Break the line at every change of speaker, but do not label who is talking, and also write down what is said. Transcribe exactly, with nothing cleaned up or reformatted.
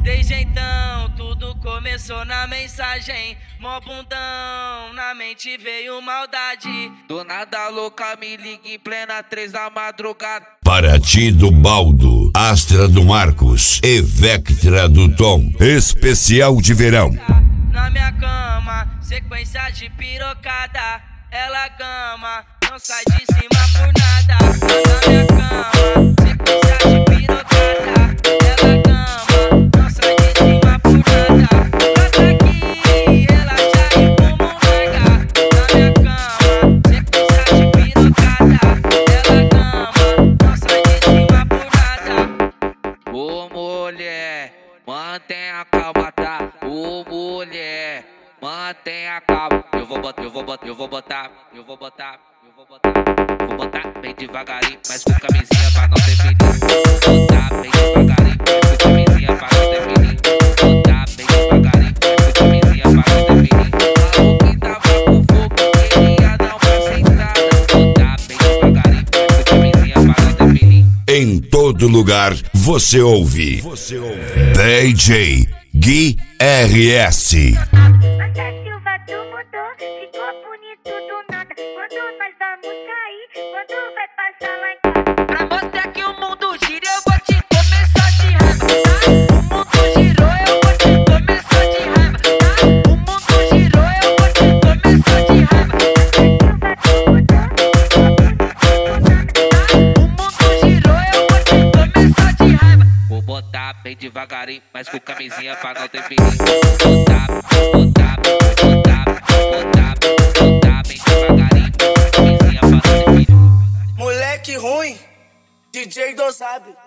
Desde então tudo começou na mensagem. Mó bundão, na mente veio maldade.
Do nada louca me liga em plena três da madrugada.
Paraty do Baldo, Astra do Marcos e Vectra do Tom. Especial de verão.
Na minha cama, sequência de pirocada. Ela gama, não sai de cima por nada. Na minha cama, sequência de pirocada. Ela gama, não sai de cima por nada. Bota aqui, relaxa e como larga. Na minha cama, sequência de pirocada. Ela gama, não sai de cima por nada.
Ô mulher, mantenha a calma, tá? Ô mulher, mantenha a calma. Eu vou botar, eu vou botar, eu vou botar, eu vou botar, eu vou botar. Vou botar bem devagarinho, mas com camisinha pra não ter perigo. Vou botar bem devagarinho, mas com camisinha pra não ter perigo. Vou botar bem devagarinho, mas com camisinha pra não ter perigo. Falou que tava com fogo, queria dar uma sentada. Vou botar bem devagarinho, mas com camisinha pra não ter perigo.
Em todo lugar você ouve. Você ouve. D J Gui R S.
Nossa Silva tu mudou, ficou bonito do nada. Quando nós vamos sair, quando vai passar lá em casa.
Pra mostrar que o mundo gira, eu vou te começar de raiva, tá? O mundo girou, eu vou te começar de raiva, tá? O mundo girou, eu vou te começar de raiva.
Silva tu mudou, ficou bonito do nada.
O mundo girou, eu vou te começar de raiva.
Vou botar bem devagarinho, mas com camisinha pra não ter perigo. Vou botar, vou botar, vou botar, vou botar, vou botar bem devagarinho, com camisinha pra não ter perigo.
Moleque ruim, D J do sabe.